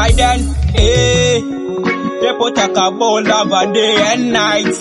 Right then, people talk about love a day and night,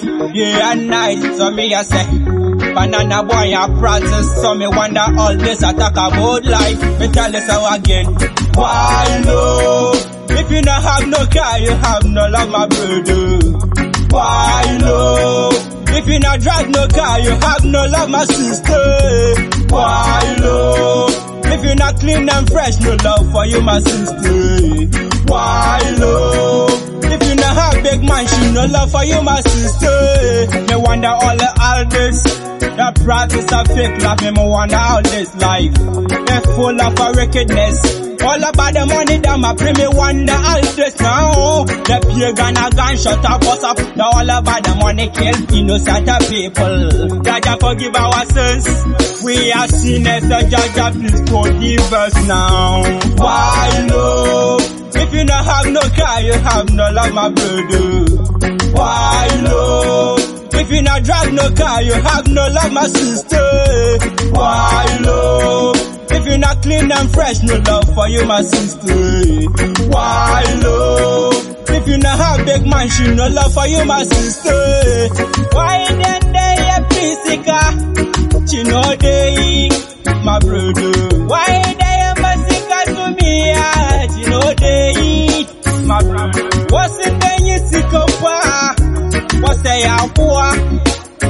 so me I say, banana boy I practice, so me wonder all this I talk about life. Me tell you so again, why love? If you not have no car, you have no love, my brother. Why love? If you not drive no car, you have no love, my sister. Why love? If you not clean and fresh, no love for you, my sister. Why love? If you not have big mansion, no love for you, my sister. Me wonder all this, the practice of fake love. Me wonder all this life, they full of a wickedness. All about the money that my pray, me wonder all this now. The pagan a gunshot a bust up. Now all about the money kill innocent people. Jaja forgive our sins. We are sinners, so Jaja please forgive us now. Why love? If you not have no car, you have no love, my brother. Why love? If you not drive no car, you have no love, my sister. Why love? If you not clean and fresh, no love for you, my sister. Why love? If you not have big mansion, no love for you, my sister. Why then they a physical? You know they, my brother. Why they a physical to me? You know they, my brother. What's it then you see come? What's they are poor?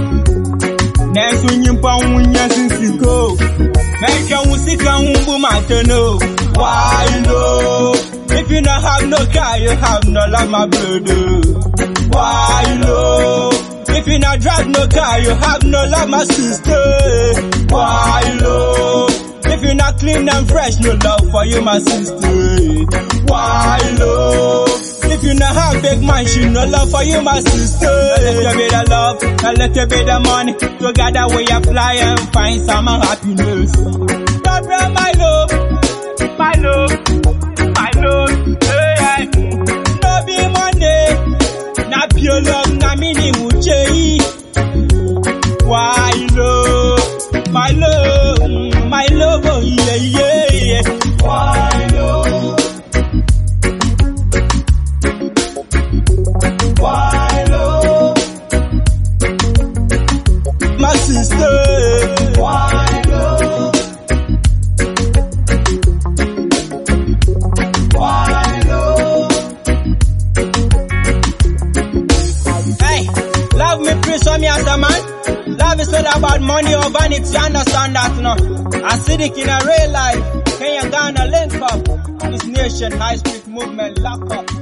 Next when you pound when you see go. Make your music and wumbu matano. Why love? If you not have no car, you have no love, my brother. Why love? If you not drive no car, you have no love, my sister. Why love? If you not clean and fresh, no love for you, my sister. Why love? If you not have big mansion, no love for you, my sister. Let you be the love, and let you be the money. Together we are fly and find some happiness. God, my love, my love, my love. Hey, no be money, not pure love, na mini muche. Why love, my love, oh yeah, yeah, yeah. Why love? Why love? My sister. Why love? Why love? Hey, love me, please, show me as a man. Love is not about money or vanity, you understand that, no? I see it in a real life. Kenya, Ghana, link up. This nation, high street movement, lock up.